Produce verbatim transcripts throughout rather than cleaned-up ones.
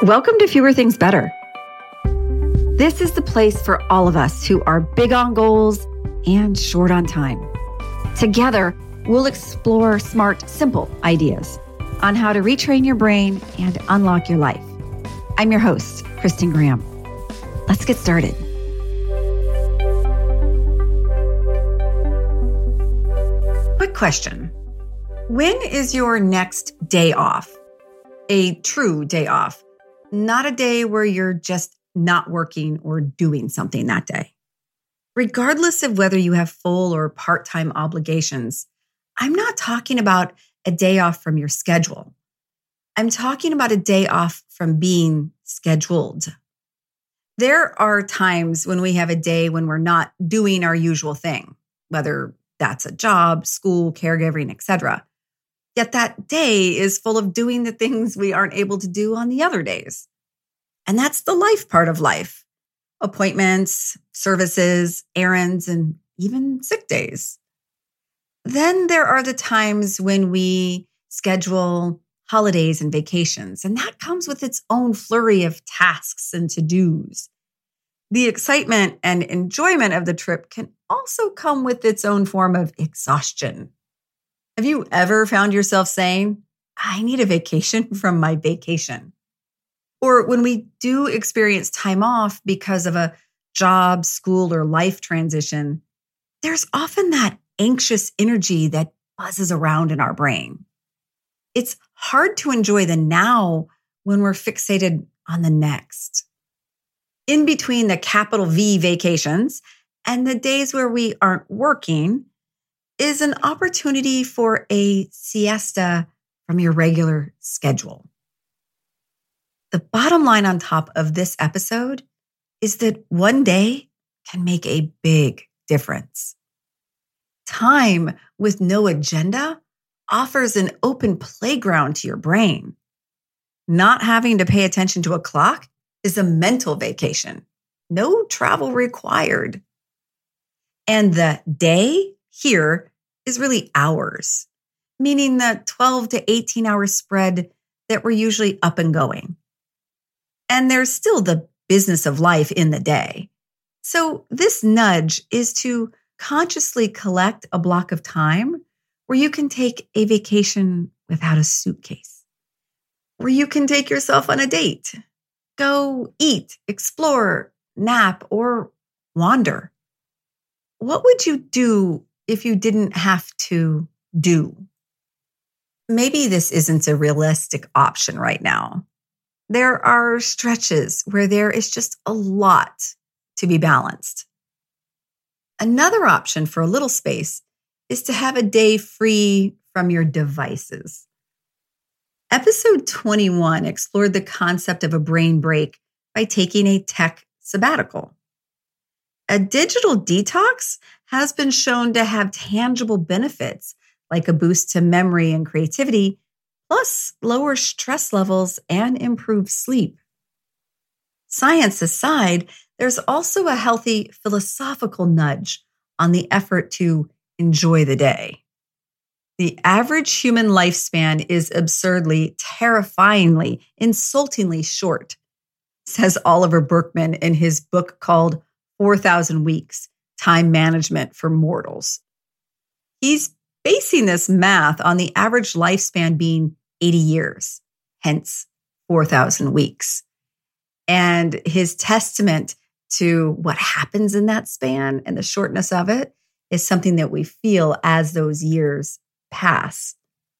Welcome to Fewer Things Better. This is the place for all of us who are big on goals and short on time. Together, we'll explore smart, simple ideas on how to retrain your brain and unlock your life. I'm your host, Kristen Graham. Let's get started. Quick question. When is your next day off? A true day off, not a day where you're just not working or doing something that day. Regardless of whether you have full or part-time obligations, I'm not talking about a day off from your schedule. I'm talking about a day off from being scheduled. There are times when we have a day when we're not doing our usual thing, whether that's a job, school, caregiving, et cetera. Yet that day is full of doing the things we aren't able to do on the other days. And that's the life part of life. Appointments, services, errands, and even sick days. Then there are the times when we schedule holidays and vacations, and that comes with its own flurry of tasks and to-dos. The excitement and enjoyment of the trip can also come with its own form of exhaustion. Have you ever found yourself saying, I need a vacation from my vacation? Or when we do experience time off because of a job, school, or life transition, there's often that anxious energy that buzzes around in our brain. It's hard to enjoy the now when we're fixated on the next. In between the capital V vacations and the days where we aren't working is an opportunity for a siesta from your regular schedule. The bottom line on top of this episode is that one day can make a big difference. Time with no agenda offers an open playground to your brain. Not having to pay attention to a clock is a mental vacation. No travel required. And the day here is really hours, meaning the twelve to eighteen hour spread that we're usually up and going. And there's still the business of life in the day. So this nudge is to consciously collect a block of time where you can take a vacation without a suitcase, where you can take yourself on a date, go eat, explore, nap, or wander. What would you do if you didn't have to do? Maybe this isn't a realistic option right now. There are stretches where there is just a lot to be balanced. Another option for a little space is to have a day free from your devices. Episode twenty-one explored the concept of a brain break by taking a tech sabbatical. A digital detox has been shown to have tangible benefits like a boost to memory and creativity, plus lower stress levels and improve sleep. Science aside, there's also a healthy philosophical nudge on the effort to enjoy the day. The average human lifespan is absurdly, terrifyingly, insultingly short, says Oliver Burkeman in his book called four thousand Weeks, Time Management for Mortals. He's basing this math on the average lifespan being eighty years, hence four thousand weeks. And his testament to what happens in that span and the shortness of it is something that we feel as those years pass.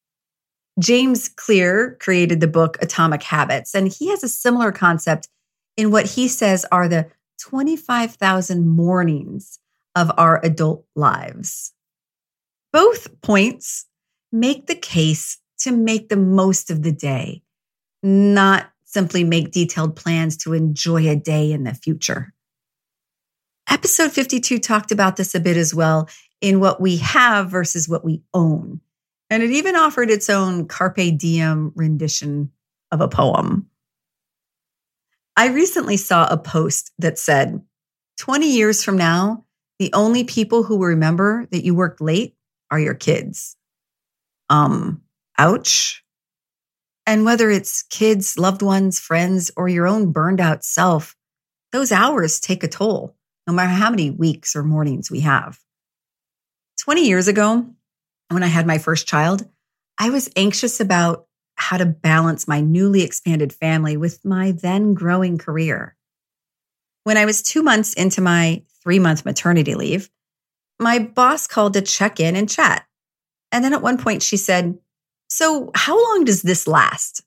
James Clear created the book Atomic Habits, and he has a similar concept in what he says are the twenty-five thousand mornings of our adult lives. Both points make the case to make the most of the day, not simply make detailed plans to enjoy a day in the future. Episode fifty-two talked about this a bit as well in what we have versus what we own. And it even offered its own Carpe Diem rendition of a poem. I recently saw a post that said, twenty years from now, the only people who will remember that you worked late are your kids. Um, ouch. And whether it's kids, loved ones, friends, or your own burned out self, those hours take a toll, no matter how many weeks or mornings we have. twenty years ago, when I had my first child, I was anxious about how to balance my newly expanded family with my then growing career. When I was two months into my three-month maternity leave, my boss called to check in and chat. And then at one point she said, "So how long does this last?"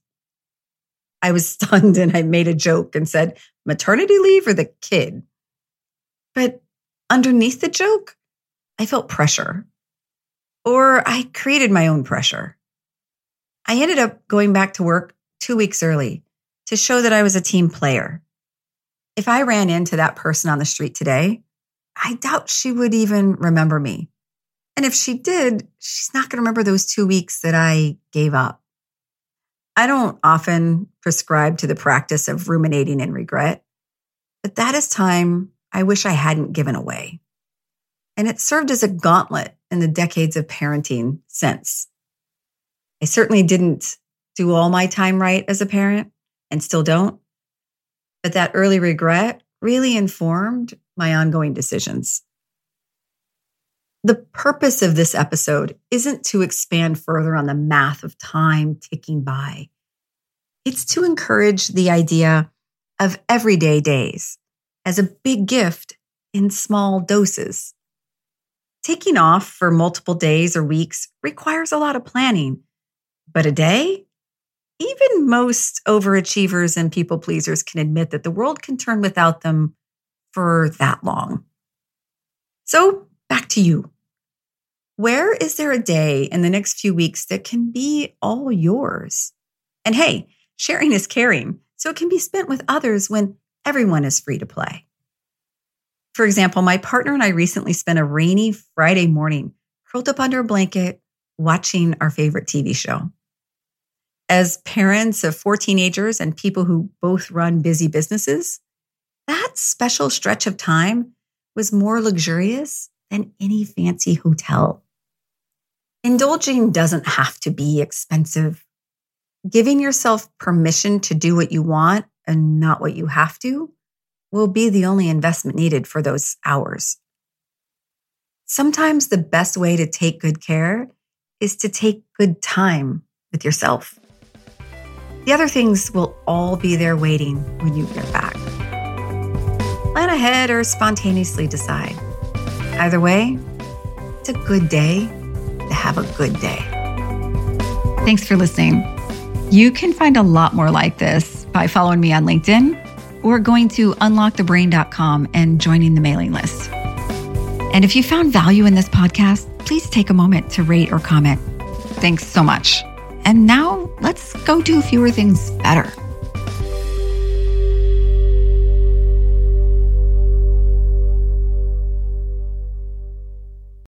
I was stunned and I made a joke and said, "Maternity leave or the kid?" But underneath the joke, I felt pressure. Or I created my own pressure. I ended up going back to work two weeks early to show that I was a team player. If I ran into that person on the street today, I doubt she would even remember me. And if she did, she's not going to remember those two weeks that I gave up. I don't often prescribe to the practice of ruminating and regret, but that is time I wish I hadn't given away. And it served as a gauntlet in the decades of parenting since. I certainly didn't do all my time right as a parent and still don't, but that early regret really informed my ongoing decisions. The purpose of this episode isn't to expand further on the math of time ticking by. It's to encourage the idea of everyday days as a big gift in small doses. Taking off for multiple days or weeks requires a lot of planning, but a day? Even most overachievers and people pleasers can admit that the world can turn without them for that long. So back to you. Where is there a day in the next few weeks that can be all yours? And hey, sharing is caring, so it can be spent with others when everyone is free to play. For example, my partner and I recently spent a rainy Friday morning curled up under a blanket watching our favorite T V show. As parents of four teenagers and people who both run busy businesses, that special stretch of time was more luxurious than any fancy hotel. Indulging doesn't have to be expensive. Giving yourself permission to do what you want and not what you have to will be the only investment needed for those hours. Sometimes the best way to take good care is to take good time with yourself. The other things will all be there waiting when you get back. Plan ahead or spontaneously decide. Either way, it's a good day to have a good day. Thanks for listening. You can find a lot more like this by following me on LinkedIn or going to unlock the brain dot com and joining the mailing list. And if you found value in this podcast, please take a moment to rate or comment. Thanks so much. And now let's go do fewer things better.